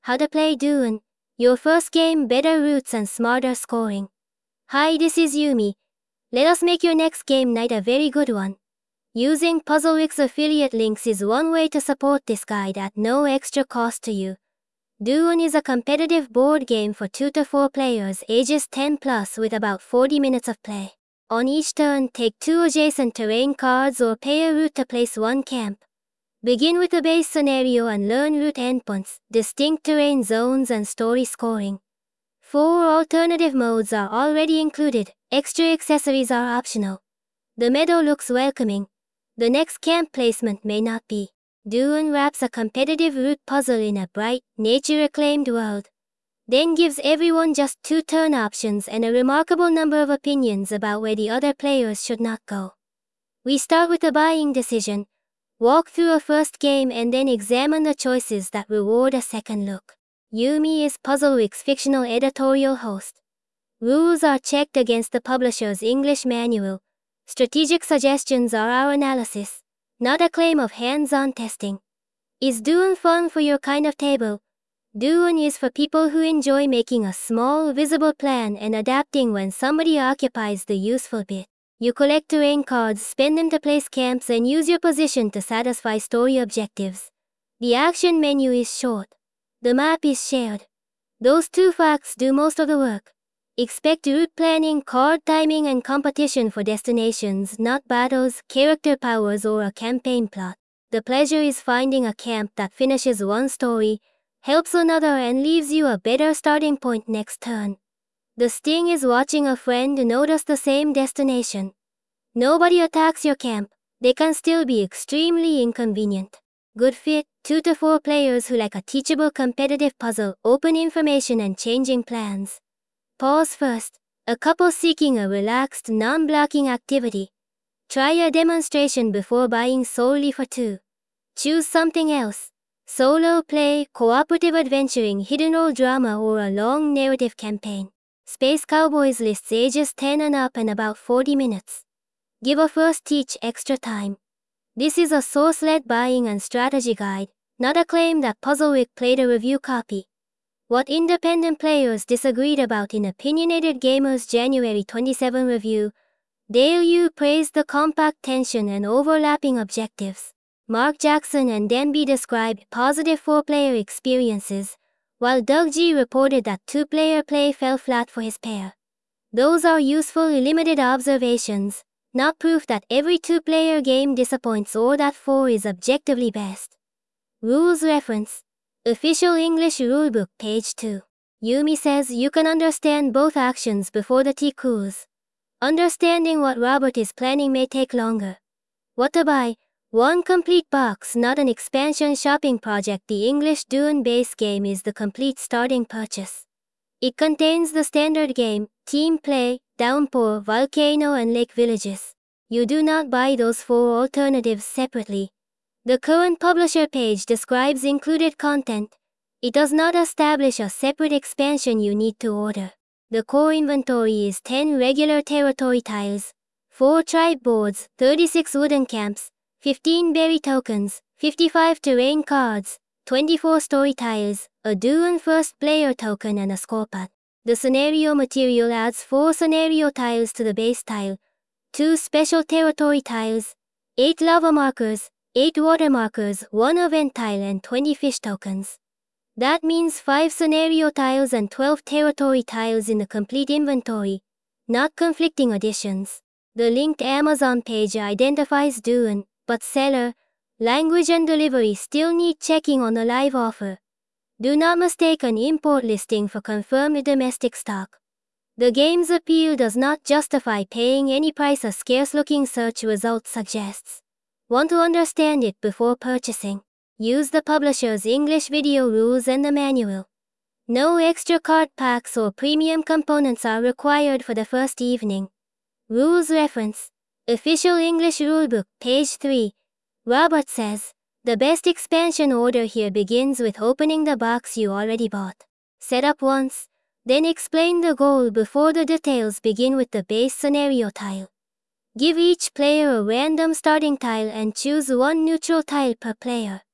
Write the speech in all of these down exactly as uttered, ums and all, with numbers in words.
How to play Dune. Your first game, better routes and smarter scoring. Hi, this is Yumi. Let us make your next game night a very good one. Using Puzzleweek's affiliate links is one way to support this guide at no extra cost to you. Dune is a competitive board game for two to four players ages ten plus with about forty minutes of play. On each turn, take two adjacent terrain cards or pay a route to place one camp. Begin with the base scenario and learn route endpoints, distinct terrain zones and story scoring. Four alternative modes are already included, extra accessories are optional. The meadow looks welcoming. The next camp placement may not be. Dune wraps a competitive route puzzle in a bright, nature-acclaimed world. Then gives everyone just two turn options and a remarkable number of opinions about where the other players should not go. We start with a buying decision. Walk through a first game and then examine the choices that reward a second look. Yumi is Puzzleweek's fictional editorial host. Rules are checked against the publisher's English manual. Strategic suggestions are our analysis, not a claim of hands-on testing. Is Dune fun for your kind of table? Dune is for people who enjoy making a small, visible plan and adapting when somebody occupies the useful bit. You collect terrain cards, spend them to place camps, and use your position to satisfy story objectives. The action menu is short. The map is shared. Those two facts do most of the work. Expect route planning, card timing, and competition for destinations, not battles, character powers, or a campaign plot. The pleasure is finding a camp that finishes one story, helps another, and leaves you a better starting point next turn. The sting is watching a friend notice the same destination. Nobody attacks your camp. They can still be extremely inconvenient. Good fit, two to four players who like a teachable competitive puzzle, open information and changing plans. Pause first. A couple seeking a relaxed, non-blocking activity. Try a demonstration before buying solely for two. Choose something else. Solo play, cooperative adventuring, hidden role drama, or a long narrative campaign. Space Cowboys lists ages ten and up and about forty minutes. Give a first teach extra time. This is a source-led buying and strategy guide, not a claim that Puzzleweek played a review copy. What independent players disagreed about in Opinionated Gamer's January twenty-seventh review. Dale Yu praised the compact tension and overlapping objectives. Mark Jackson and Denby described positive four-player experiences, while Doug G reported that two-player play fell flat for his pair. Those are useful limited observations, not proof that every two-player game disappoints or that four is objectively best. Rules reference. Official English Rulebook, page two. Yumi says you can understand both actions before the T cools. Understanding what Robert is planning may take longer. What to buy? One complete box, not an expansion shopping project. The English Dune base game is the complete starting purchase. It contains the standard game, team play, downpour, volcano, and lake villages. You do not buy those four alternatives separately. The current publisher page describes included content. It does not establish a separate expansion you need to order. The core inventory is ten regular territory tiles, four tribe boards, thirty-six wooden camps, fifteen berry tokens, fifty-five terrain cards, twenty-four story tiles, a Dune first player token, and a scorepad. The scenario material adds four scenario tiles to the base tile, two special territory tiles, eight lava markers, eight water markers, one event tile, and twenty fish tokens. That means five scenario tiles and twelve territory tiles in the complete inventory, not conflicting additions. The linked Amazon page identifies Dune, but seller, language and delivery still need checking on the live offer. Do not mistake an import listing for confirmed domestic stock. The game's appeal does not justify paying any price a scarce-looking search result suggests. Want to understand it before purchasing? Use the publisher's English video rules and the manual. No extra card packs or premium components are required for the first evening. Rules reference. Official English Rulebook, page three. Robert says, the best expansion order here begins with opening the box you already bought. Set up once, then explain the goal before the details begin with the base scenario tile. Give each player a random starting tile and choose one neutral tile per player.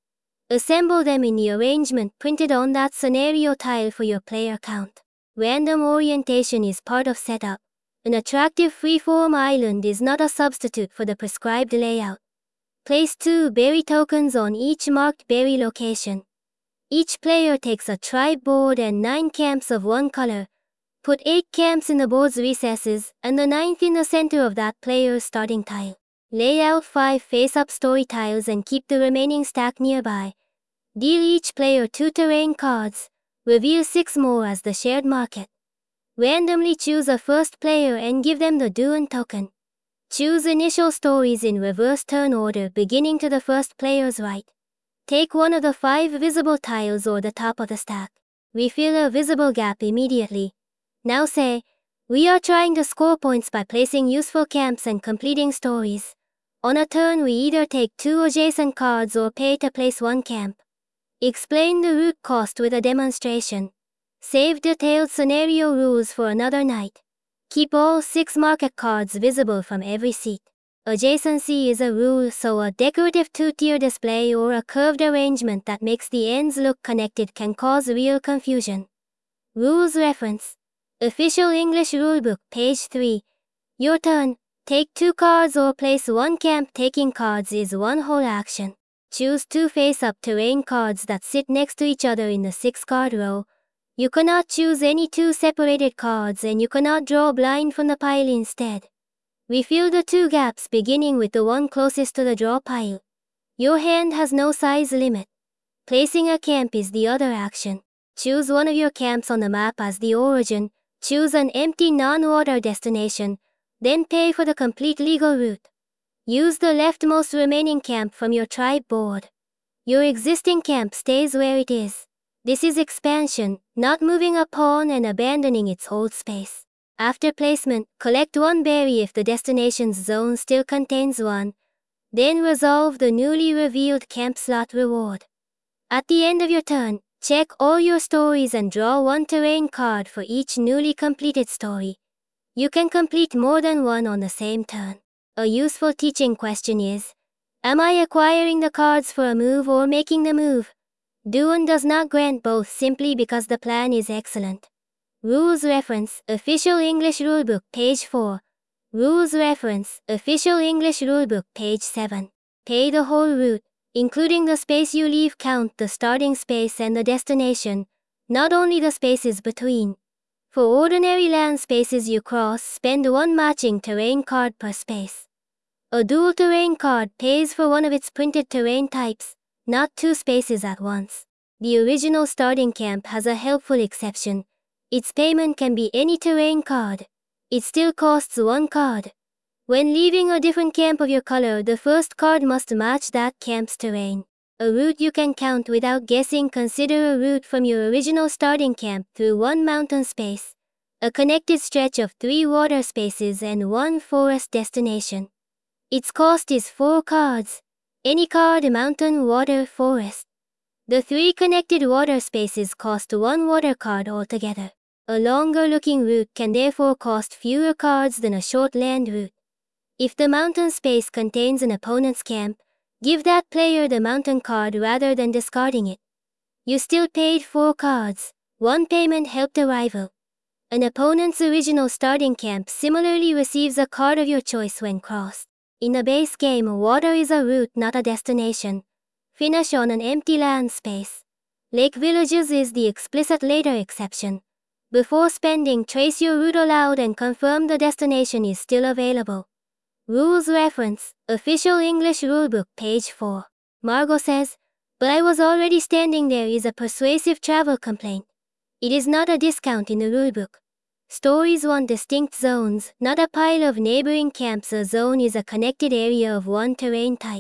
Assemble them in the arrangement printed on that scenario tile for your player count. Random orientation is part of setup. An attractive freeform island is not a substitute for the prescribed layout. Place two berry tokens on each marked berry location. Each player takes a tribe board and nine camps of one color. Put eight camps in the board's recesses and the ninth in the center of that player's starting tile. Lay out five face-up story tiles and keep the remaining stack nearby. Deal each player two terrain cards. Reveal six more as the shared market. Randomly choose a first player and give them the Duan token. Choose initial stories in reverse turn order beginning to the first player's right. Take one of the five visible tiles or the top of the stack. Refill a visible gap immediately. Now say, we are trying to score points by placing useful camps and completing stories. On a turn we either take two adjacent cards or pay to place one camp. Explain the route cost with a demonstration. Save detailed scenario rules for another night. Keep all six market cards visible from every seat. Adjacency is a rule, so a decorative two-tier display or a curved arrangement that makes the ends look connected can cause real confusion. Rules reference. Official English Rulebook, page three. Your turn. Take two cards or place one camp. Taking cards is one whole action. Choose two face-up terrain cards that sit next to each other in the six-card row. You cannot choose any two separated cards and you cannot draw blind from the pile instead. Refill the two gaps beginning with the one closest to the draw pile. Your hand has no size limit. Placing a camp is the other action. Choose one of your camps on the map as the origin. Choose an empty non-water destination. Then pay for the complete legal route. Use the leftmost remaining camp from your tribe board. Your existing camp stays where it is. This is expansion, not moving a pawn and abandoning its old space. After placement, collect one berry if the destination's zone still contains one. Then resolve the newly revealed camp slot reward. At the end of your turn, check all your stories and draw one terrain card for each newly completed story. You can complete more than one on the same turn. A useful teaching question is, am I acquiring the cards for a move or making the move? Duan does not grant both simply because the plan is excellent. Rules reference, Official English Rulebook, page four. Rules reference, Official English Rulebook, page seven. Pay the whole route, including the space you leave. Count the starting space and the destination, not only the spaces between. For ordinary land spaces you cross, spend one matching terrain card per space. A dual terrain card pays for one of its printed terrain types, not two spaces at once. The original starting camp has a helpful exception. Its payment can be any terrain card. It still costs one card. When leaving a different camp of your color, the first card must match that camp's terrain. A route you can count without guessing. Consider a route from your original starting camp through one mountain space, a connected stretch of three water spaces and one forest destination. Its cost is four cards. Any card, mountain, water, forest. The three connected water spaces cost one water card altogether. A longer-looking route can therefore cost fewer cards than a short land route. If the mountain space contains an opponent's camp, give that player the mountain card rather than discarding it. You still paid four cards. One payment helped a rival. An opponent's original starting camp similarly receives a card of your choice when crossed. In a base game, water is a route, not a destination. Finish on an empty land space. Lake villages is the explicit later exception. Before spending, trace your route aloud and confirm the destination is still available. Rules reference, Official English Rulebook, page four. Margot says, but I was already standing there is a persuasive travel complaint. It is not a discount in the rulebook. Stories want distinct zones, not a pile of neighboring camps. A zone is a connected area of one terrain type.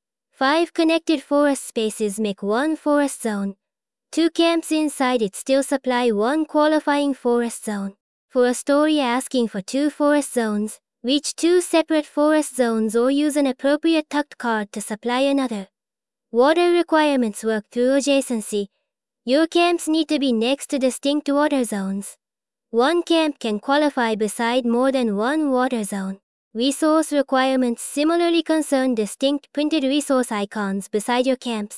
Five connected forest spaces make one forest zone. Two camps inside it still supply one qualifying forest zone. For a story asking for two forest zones, reach two separate forest zones or use an appropriate tucked card to supply another. Water requirements work through adjacency. Your camps need to be next to distinct water zones. One camp can qualify beside more than one water zone. Resource requirements similarly concern distinct printed resource icons beside your camps.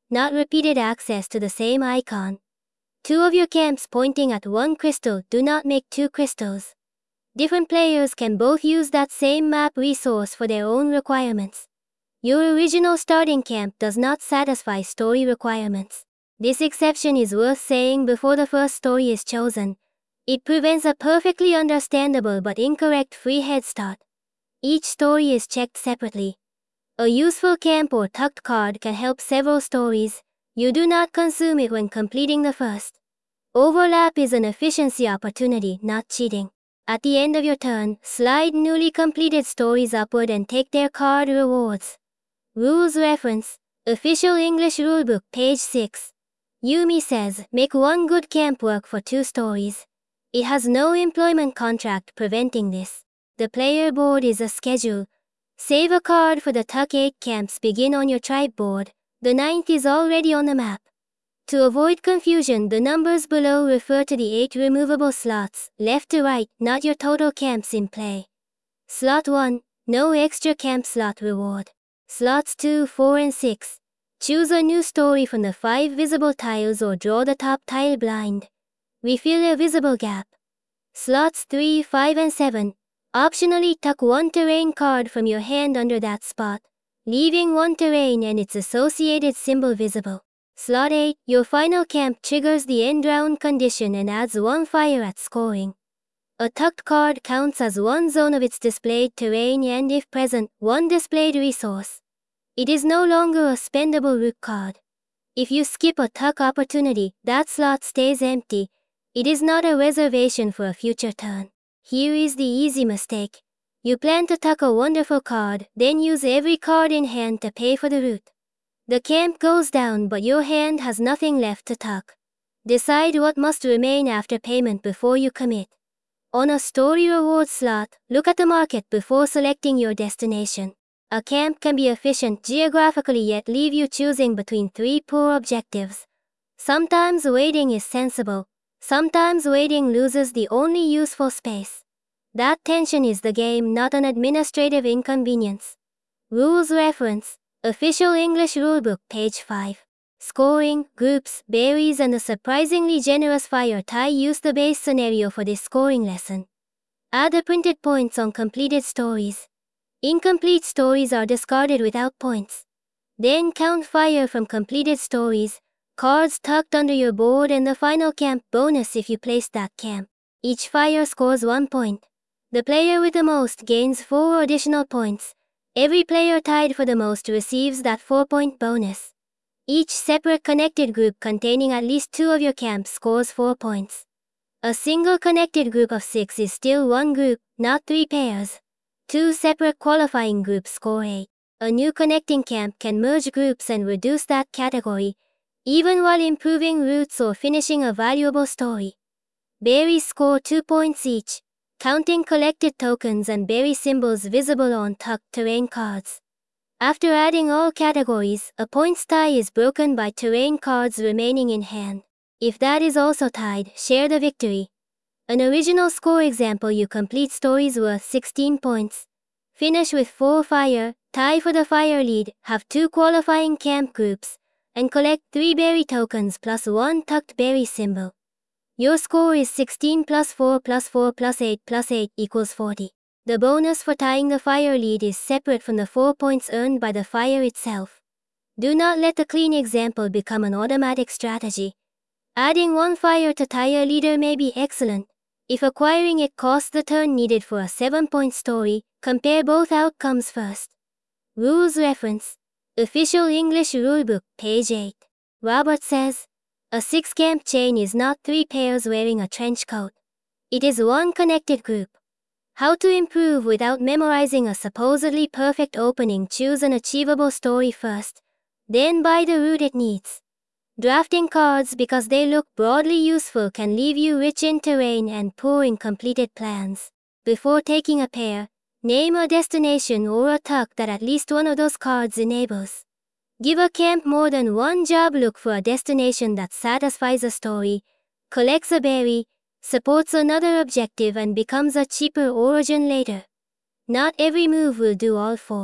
not repeated access to the same icon. Two of your camps pointing at one crystal do not make two crystals. Different players can both use that same map resource for their own requirements. Your original starting camp does not satisfy story requirements. This exception is worth saying before the first story is chosen. It prevents a perfectly understandable but incorrect free head start. Each story is checked separately. A useful camp or tucked card can help several stories. You do not consume it when completing the first. Overlap is an efficiency opportunity, not cheating. At the end of your turn, slide newly completed stories upward and take their card rewards. Rules reference, Official English Rulebook, page six. Yumi says, make one good camp work for two stories. It has no employment contract preventing this. The player board is a schedule. Save a card for the Tuck eight camps begin on your tribe board. The ninth is already on the map. To avoid confusion, the numbers below refer to the eight removable slots, left to right, not your total camps in play. Slot one, no extra camp slot reward. Slots two, four and six. Choose a new story from the five visible tiles or draw the top tile blind. Refill a visible gap. Slots three, five and seven. Optionally tuck one terrain card from your hand under that spot, leaving one terrain and its associated symbol visible. Slot eight, your final camp triggers the end round condition and adds one fire at scoring. A tucked card counts as one zone of its displayed terrain and, if present, one displayed resource. It is no longer a spendable rook card. If you skip a tuck opportunity, that slot stays empty. It is not a reservation for a future turn. Here is the easy mistake. You plan to tuck a wonderful card, then use every card in hand to pay for the root. The camp goes down but your hand has nothing left to tuck. Decide what must remain after payment before you commit. On a story reward slot, look at the market before selecting your destination. A camp can be efficient geographically yet leave you choosing between three poor objectives. Sometimes waiting is sensible. Sometimes waiting loses the only useful space. That tension is the game, not an administrative inconvenience. Rules reference, Official English Rulebook, page five. Scoring, groups, berries and a surprisingly generous fire tie use the base scenario for this scoring lesson. Add the printed points on completed stories. Incomplete stories are discarded without points. Then count fire from completed stories, cards tucked under your board and the final camp bonus if you placed that camp. Each fire scores one point. The player with the most gains four additional points. Every player tied for the most receives that four point bonus. Each separate connected group containing at least two of your camps scores four points. A single connected group of six is still one group, not three pairs. Two separate qualifying groups score eight. A new connecting camp can merge groups and reduce that category, even while improving routes or finishing a valuable story. Berries score two points each, counting collected tokens and berry symbols visible on tucked terrain cards. After adding all categories, a points tie is broken by terrain cards remaining in hand. If that is also tied, share the victory. An original score example: you complete stories worth sixteen points. Finish with four fire, tie for the fire lead, have two qualifying camp groups, and collect three berry tokens plus one tucked berry symbol. Your score is sixteen plus four plus four plus eight plus eight equals forty. The bonus for tying the fire lead is separate from the four points earned by the fire itself. Do not let the clean example become an automatic strategy. Adding one fire to tie a leader may be excellent. If acquiring it costs the turn needed for a seven point story, compare both outcomes first. Rules reference, Official English Rulebook, page eight. Robert says, a six-camp chain is not three pairs wearing a trench coat. It is one connected group. How to improve without memorizing a supposedly perfect opening: choose an achievable story first, then buy the route it needs. Drafting cards because they look broadly useful can leave you rich in terrain and poor in completed plans. Before taking a pair, name a destination or a tuck that at least one of those cards enables. Give a camp more than one job. Look for a destination that satisfies a story, collects a berry, supports another objective and becomes a cheaper origin later. Not every move will do all four.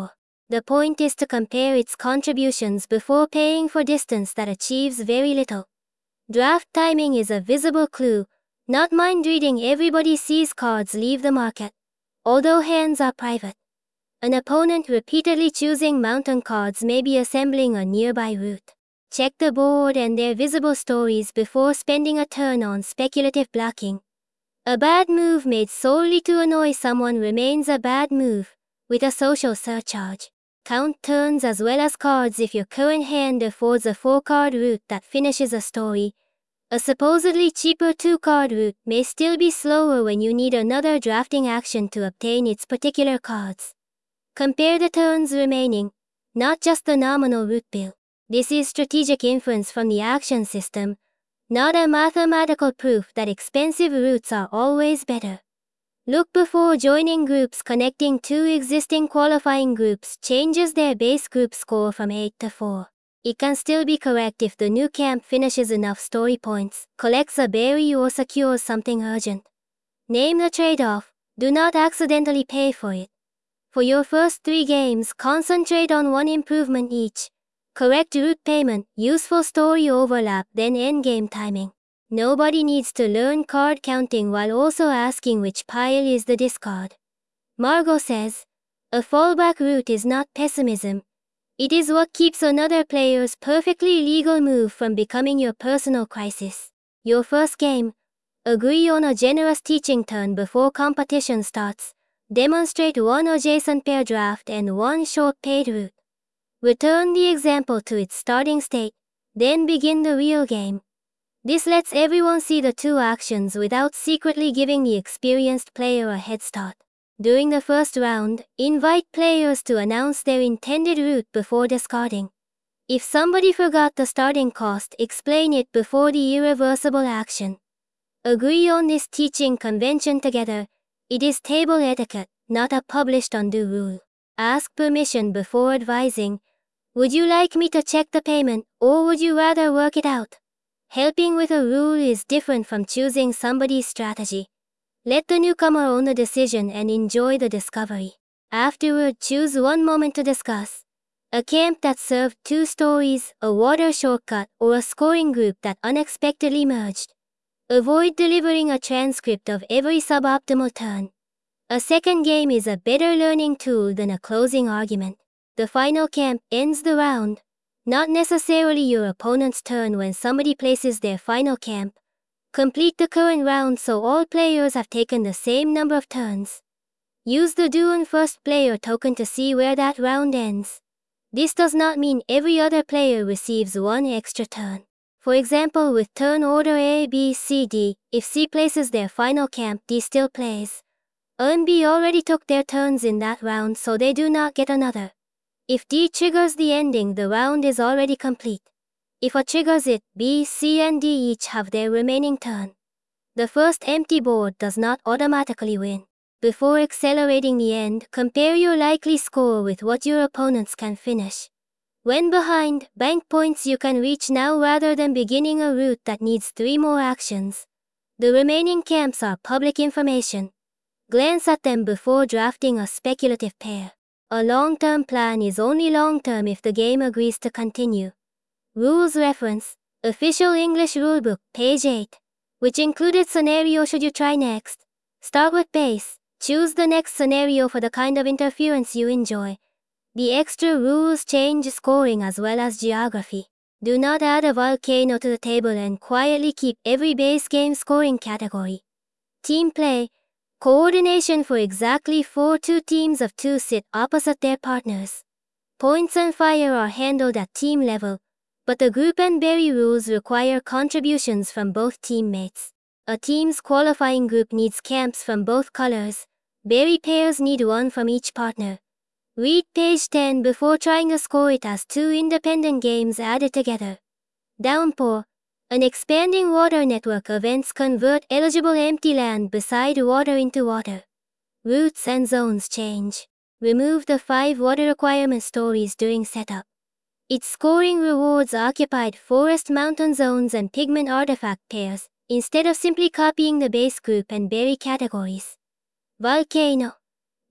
The point is to compare its contributions before paying for distance that achieves very little. Draft timing is a visible clue, not mind reading. Everybody sees cards leave the market, although hands are private. An opponent repeatedly choosing mountain cards may be assembling a nearby route. Check the board and their visible stories before spending a turn on speculative blocking. A bad move made solely to annoy someone remains a bad move, with a social surcharge. Count turns as well as cards. If your current hand affords a four-card route that finishes a story, a supposedly cheaper two-card route may still be slower when you need another drafting action to obtain its particular cards. Compare the turns remaining, not just the nominal route bill. This is strategic inference from the action system, not a mathematical proof that expensive routes are always better. Look before joining groups. Connecting two existing qualifying groups changes their base group score from eight to four. It can still be correct if the new camp finishes enough story points, collects a berry or secures something urgent. Name the trade-off, do not accidentally pay for it. For your first three games, concentrate on one improvement each. Correct route payment, useful story overlap, then endgame timing. Nobody needs to learn card counting while also asking which pile is the discard. Margot says, a fallback route is not pessimism. It is what keeps another player's perfectly legal move from becoming your personal crisis. Your first game, agree on a generous teaching turn before competition starts. Demonstrate one adjacent pair draft and one short paid route. Return the example to its starting state, then begin the real game. This lets everyone see the two actions without secretly giving the experienced player a head start. During the first round, invite players to announce their intended route before discarding. If somebody forgot the starting cost, explain it before the irreversible action. Agree on this teaching convention together. It is table etiquette, not a published undo rule. Ask permission before advising. Would you like me to check the payment, or would you rather work it out? Helping with a rule is different from choosing somebody's strategy. Let the newcomer own the decision and enjoy the discovery. Afterward, choose one moment to discuss. A camp that served two stories, a water shortcut, or a scoring group that unexpectedly merged. Avoid delivering a transcript of every suboptimal turn. A second game is a better learning tool than a closing argument. The final camp ends the round, not necessarily your opponent's turn. When somebody places their final camp, complete the current round so all players have taken the same number of turns. Use the do on first player token to see where that round ends. This does not mean every other player receives one extra turn. For example, with turn order A, B, C, D, if C places their final camp, D still plays. A and B already took their turns in that round, so they do not get another. If D triggers the ending, the round is already complete. If A triggers it, B, C and D each have their remaining turn. The first empty board does not automatically win. Before accelerating the end, compare your likely score with what your opponents can finish. When behind, bank points you can reach now rather than beginning a route that needs three more actions. The remaining camps are public information. Glance at them before drafting a speculative pair. A long-term plan is only long-term if the game agrees to continue. Rules reference, Official English Rulebook, page eight, which included scenario should you try next. Start with base. Choose the next scenario for the kind of interference you enjoy. The extra rules change scoring as well as geography. Do not add a volcano to the table and quietly keep every base game scoring category. Team play. Coordination for exactly four two teams of two sit opposite their partners. Points and fire are handled at team level, but the group and berry rules require contributions from both teammates. A team's qualifying group needs camps from both colors. Berry pairs need one from each partner. Read page ten before trying to score it as two independent games added together. Downpour. An expanding water network events convert eligible empty land beside water into water. Routes and zones change. Remove the five water requirement stories during setup. Its scoring rewards occupied forest mountain zones and pigment artifact pairs, instead of simply copying the base group and berry categories. Volcano.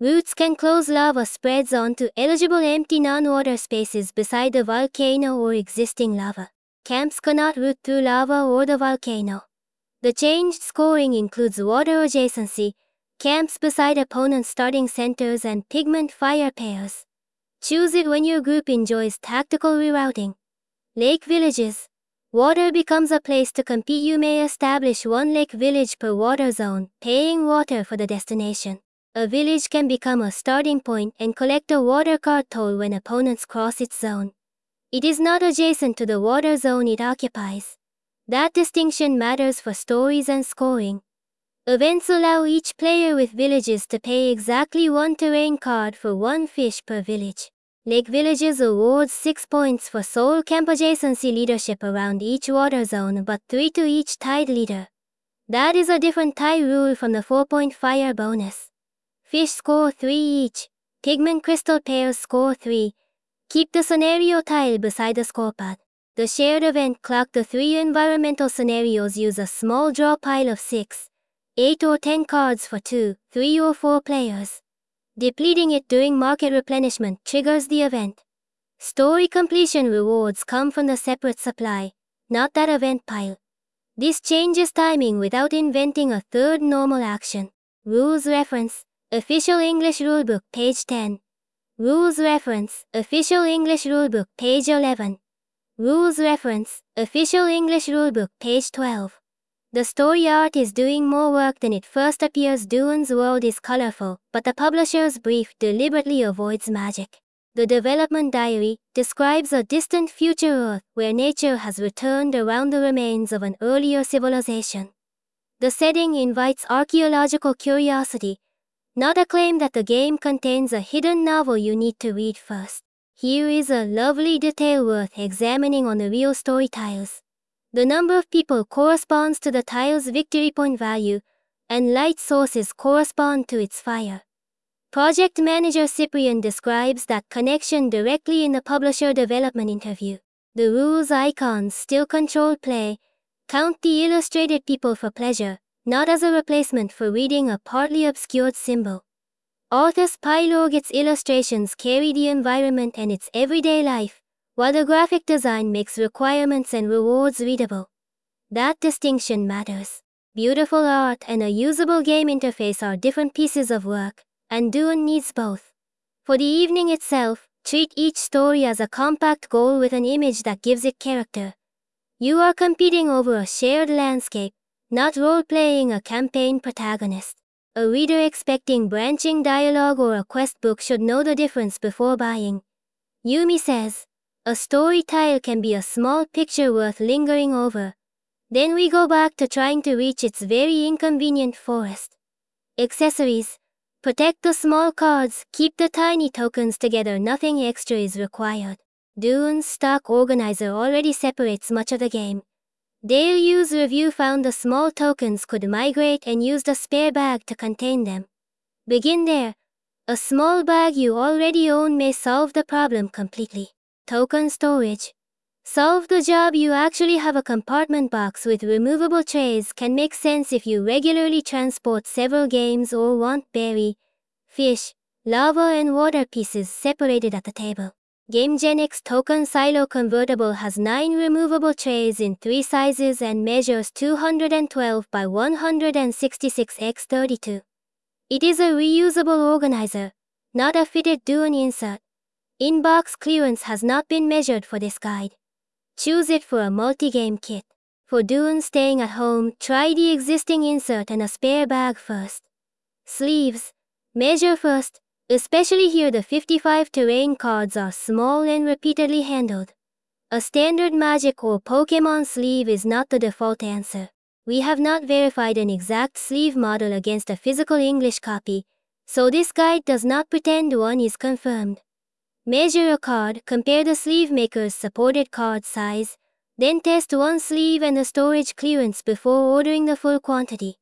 Roots can close lava spreads onto eligible empty non-water spaces beside the volcano or existing lava. Camps cannot root through lava or the volcano. The changed scoring includes water adjacency, camps beside opponent starting centers, and pigment fire pairs. Choose it when your group enjoys tactical rerouting. Lake villages. Water becomes a place to compete. You may establish one lake village per water zone, paying water for the destination. A village can become a starting point and collect a water card toll when opponents cross its zone. It is not adjacent to the water zone it occupies. That distinction matters for stories and scoring. Events allow each player with villages to pay exactly one terrain card for one fish per village. Lake Villages awards six points for Soul Camp adjacency leadership around each water zone, but three to each tide leader. That is a different tie rule from the four-point fire bonus. Fish score three each. Pigment crystal pairs score three. Keep the scenario tile beside the scorepad. The shared event clock. The three environmental scenarios use a small draw pile of six, eight or ten cards for two, three or four players. Depleting it during market replenishment triggers the event. Story completion rewards come from the separate supply, not that event pile. This changes timing without inventing a third normal action. Rules reference, Official English Rulebook, page ten. Rules reference, Official English Rulebook, page eleven. Rules reference, Official English Rulebook, page twelve. The story art is doing more work than it first appears. Dune's world is colorful, but the publisher's brief deliberately avoids magic. The development diary describes a distant future Earth where nature has returned around the remains of an earlier civilization. The setting invites archaeological curiosity, not a claim that the game contains a hidden novel you need to read first. Here is a lovely detail worth examining on the real story tiles. The number of people corresponds to the tile's victory point value, and light sources correspond to its fire. Project manager Cyprian describes that connection directly in the publisher development interview. The rules icons still control play. Count the illustrated people for pleasure, not as a replacement for reading a partly obscured symbol. Arthas Pylorget's illustrations carry the environment and its everyday life, while the graphic design makes requirements and rewards readable. That distinction matters. Beautiful art and a usable game interface are different pieces of work, and Dune needs both. For the evening itself, treat each story as a compact goal with an image that gives it character. You are competing over a shared landscape, not role-playing a campaign protagonist. A reader expecting branching dialogue or a quest book should know the difference before buying. Yumi says, a story tile can be a small picture worth lingering over. Then we go back to trying to reach its very inconvenient forest. Accessories. Protect the small cards, keep the tiny tokens together. Nothing extra is required. Dune's stock organizer already separates much of the game. Dale Yu's review found the small tokens could migrate and used a spare bag to contain them. Begin there. A small bag you already own may solve the problem completely. Token storage. Solve the job. You actually have a compartment box with removable trays. Can make sense if you regularly transport several games or want berry, fish, lava and water pieces separated at the table. GameGenX Token Silo Convertible has nine removable trays in three sizes and measures two hundred twelve by one hundred sixty-six by thirty-two. It is a reusable organizer, not a fitted Dune insert. In-box clearance has not been measured for this guide. Choose it for a multi-game kit. For Dune staying at home, try the existing insert and a spare bag first. Sleeves. Measure first. Especially here, the fifty-five terrain cards are small and repeatedly handled. A standard Magic or Pokémon sleeve is not the default answer. We have not verified an exact sleeve model against a physical English copy, so this guide does not pretend one is confirmed. Measure a card, compare the sleeve maker's supported card size, then test one sleeve and the storage clearance before ordering the full quantity.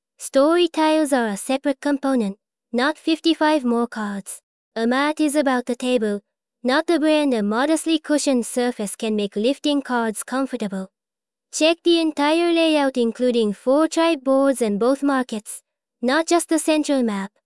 Story tiles are a separate component, not fifty-five more cards. A mat is about the table, not the brand. A modestly cushioned surface can make lifting cards comfortable. Check the entire layout including four tribe boards and both markets, not just the central map.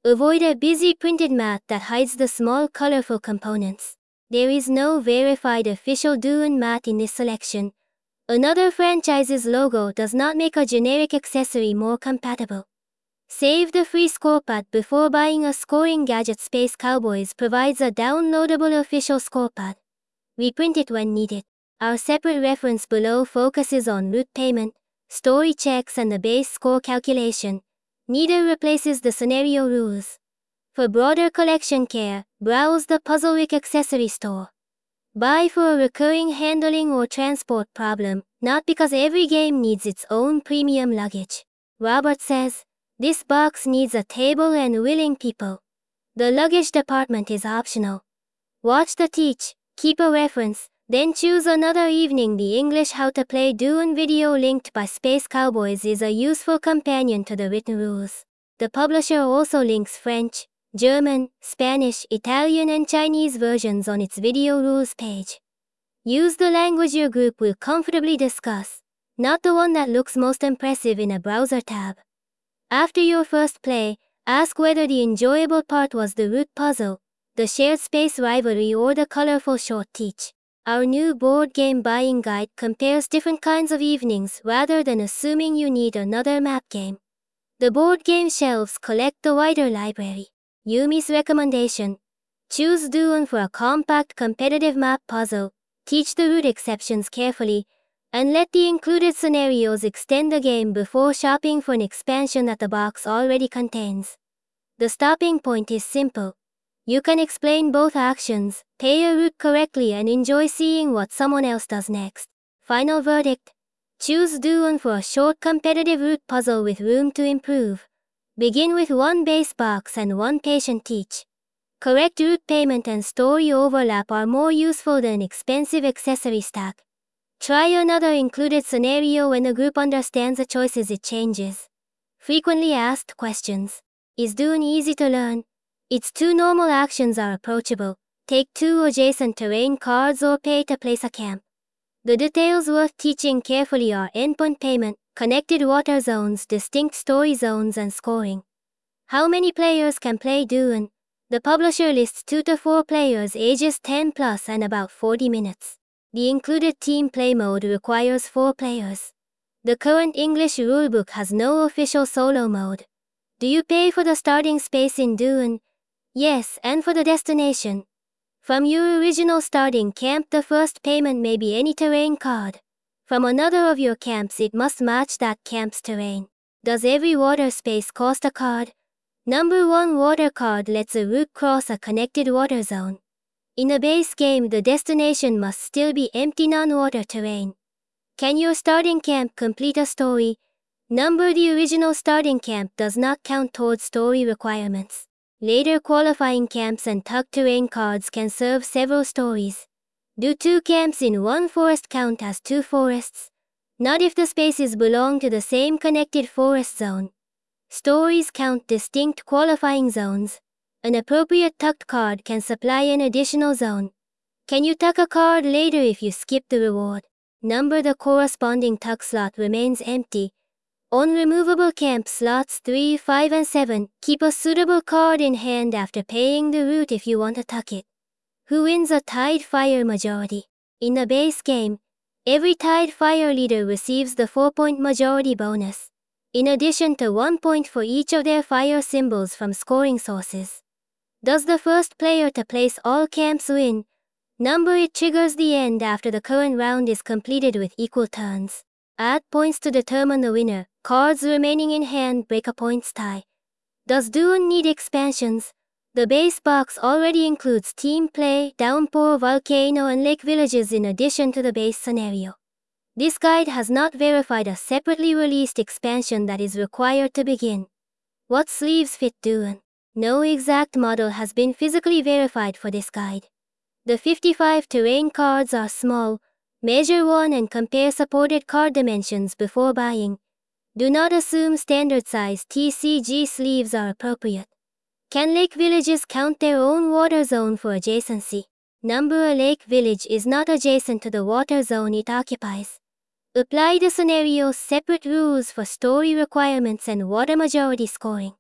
Avoid a busy printed mat that hides the small colorful components. There is no verified official Dune mat in this selection. Another franchise's logo does not make a generic accessory more compatible. Save the free scorepad before buying a scoring gadget. Space Cowboys provides a downloadable official scorepad. Reprint it when needed. Our separate reference below focuses on route payment, story checks and the base score calculation. Neither replaces the scenario rules. For broader collection care, browse the Puzzleweek accessory store. Buy for a recurring handling or transport problem, not because every game needs its own premium luggage. Robert says, this box needs a table and willing people. The luggage department is optional. Watch the teach, keep a reference, then choose another evening. The English How to Play Dune video linked by Space Cowboys is a useful companion to the written rules. The publisher also links French, German, Spanish, Italian and Chinese versions on its video rules page. Use the language your group will comfortably discuss, not the one that looks most impressive in a browser tab. After your first play, ask whether the enjoyable part was the route puzzle, the shared space rivalry or the colorful short teach. Our new board game buying guide compares different kinds of evenings rather than assuming you need another map game. The board game shelves collect the wider library. Yumi's recommendation. Choose Dune for a compact competitive map puzzle, teach the route exceptions carefully, and let the included scenarios extend the game before shopping for an expansion that the box already contains. The stopping point is simple. You can explain both actions, pay a route correctly and enjoy seeing what someone else does next. Final verdict. Choose Dune for a short competitive route puzzle with room to improve. Begin with one base box and one patient teach. Correct route payment and story overlap are more useful than expensive accessory stack. Try another included scenario when the group understands the choices it changes. Frequently asked questions. Is Dune easy to learn? Its two normal actions are approachable. Take two adjacent terrain cards or pay to place a camp. The details worth teaching carefully are endpoint payment, connected water zones, distinct story zones and scoring. How many players can play Dune? The publisher lists two to four players ages ten plus and about forty minutes. The included team play mode requires four players. The current English rulebook has no official solo mode. Do you pay for the starting space in Dune? Yes, and for the destination. From your original starting camp, the first payment may be any terrain card. From another of your camps, it must match that camp's terrain. Does every water space cost a card? Number one water card lets a route cross a connected water zone. In a base game, the destination must still be empty non-water terrain. Can your starting camp complete a story? Number the original starting camp does not count towards story requirements. Later qualifying camps and tucked terrain cards can serve several stories. Do two camps in one forest count as two forests? Not if the spaces belong to the same connected forest zone. Stories count distinct qualifying zones. An appropriate tucked card can supply an additional zone. Can you tuck a card later if you skip the reward? Number the corresponding tuck slot remains empty. On removable camp slots three, five and seven, keep a suitable card in hand after paying the route if you want to tuck it. Who wins a Tide Fire majority? In the base game, every Tide Fire leader receives the four point majority bonus, in addition to one point for each of their fire symbols from scoring sources. Does the first player to place all camps win? Number it triggers the end after the current round is completed with equal turns. Add points to determine the winner. Cards remaining in hand break a points tie. Does Dune need expansions? The base box already includes Team Play, Downpour, Volcano and Lake Villages in addition to the base scenario. This guide has not verified a separately released expansion that is required to begin. What sleeves fit Dune? No exact model has been physically verified for this guide. The fifty-five terrain cards are small. Measure one and compare supported card dimensions before buying. Do not assume standard size T C G sleeves are appropriate. Can lake villages count their own water zone for adjacency? Number a lake village is not adjacent to the water zone it occupies. Apply the scenario's separate rules for story requirements and water majority scoring.